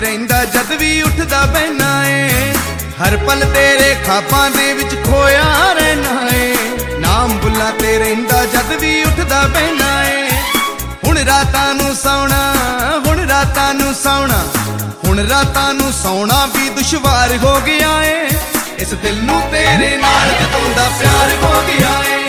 ਰਹਿੰਦਾ ਜਦ ਵੀ ਉੱਠਦਾ ਬਹਿਨਾ ਏ, ਹਰ ਪਲ ਤੇਰੇ ਖਾਬਾਂ ਦੇ ਵਿੱਚ ਖੋਇਆ ਰਹਿਣਾ ਏ। ਨਾਮ ਬੁੱਲਾਂ ਤੇ ਰਹਿੰਦਾ ਜਦ ਵੀ ਉੱਠਦਾ ਬਹਿਨਾ ਏ। ਹੁਣ ਰਾਤਾਂ ਨੂੰ ਸੌਣਾ, ਹੁਣ ਰਾਤਾਂ ਨੂੰ ਸੌਣਾ, ਹੁਣ ਰਾਤਾਂ ਨੂੰ ਸੌਣਾ ਵੀ ਦੁਸ਼ਵਾਰ ਹੋ ਗਿਆ ਏ। ਇਸ ਦਿਲ ਨੂੰ ਤੇਰੇ ਨਾਲ ਜਦੋਂ ਦਾ ਪਿਆਰ ਹੋ ਗਿਆ ਏ।